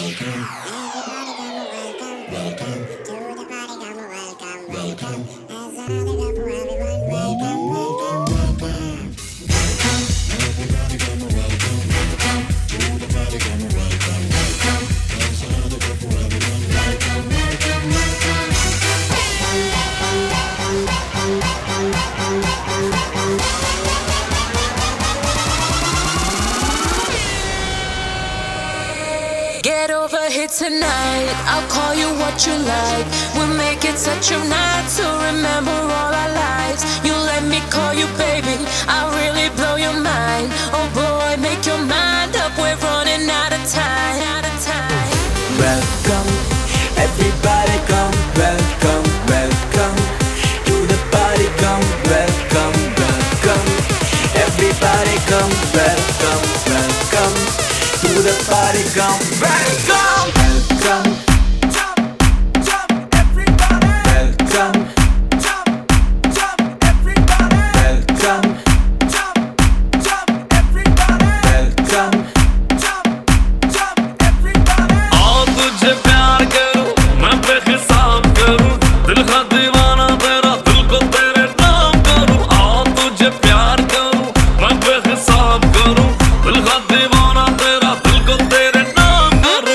Get over here tonight, I'll call you what you like. We'll make it such a night to remember all our lives. You let me call you baby, I'll really blow your mind. Oh boy, make your mind up, we're running out of time. Welcome, everybody come, welcome, welcome to the party, come, welcome, welcome. Everybody come, welcome, welcome to the party, come, welcome, welcome. Jump, jump, everybody. Welcome, jump, jump, everybody. Welcome, jump, jump, everybody. Welcome, jump, jump, everybody. आओ तुझे प्यार करूं, मैं बेहिसाब करूं, दिल का दीवाना तेरा, दिल को तेरे नाम करूं। आओ तुझे प्यार करूं, मैं बेहिसाब करूं, दिल का दीवाना तेरा, दिल को तेरे नाम करूं।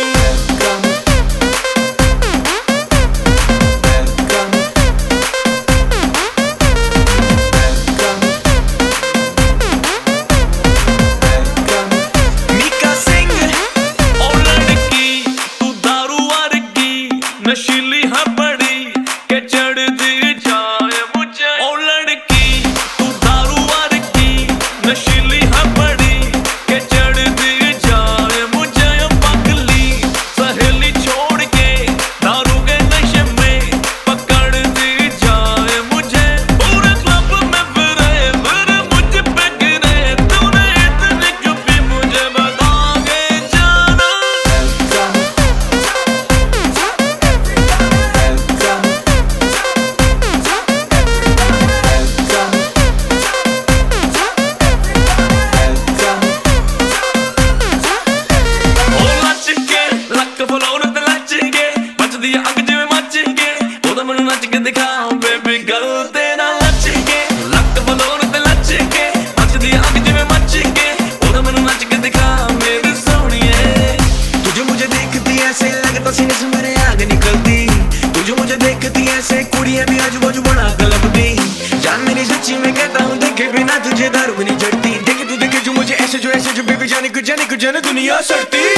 मीका सिंह, ओ लड़की तू दारू वर्गी, नशीली है बड़ी के चढ़ती जाए मुझे। ओ लड़की तू दारू वर्गी, नशीली है बड़ी के चढ़ती जाए मुझे। पगली सहेली छोड़ के दारू के नशे में पकड़ती जाए मुझे। पूरे क्लब में फिरे मुझ पे गिरे, तूने इतनी क्यों पी मुझे बता के जाना। ओ लच के लक फलोर ते लच के, बचदी अग जिवें मच के, ओदा मैनू नच के दिखा बेबी गर्ल तेरा लच के। लक फलोर ते लच के, बचदी अग जिवें मच के, ओदा मैनू नच के दिखा मेरी सोहणीए। तुझे मुझे देखती ऐसे लगता सीने से मेरे आग निकलती। तुझे मुझे देखती ऐसे कुड़ियां भी आजू बाजू बड़ा गलबती। जान मेरी सच्ची में कहता हूँ, देखे बिना तुझे दारू भी नहीं चढ़ती। देखे तू देखे जो मुझे ऐसे जो बेबी जाने को जाने दुनिया सड़ती।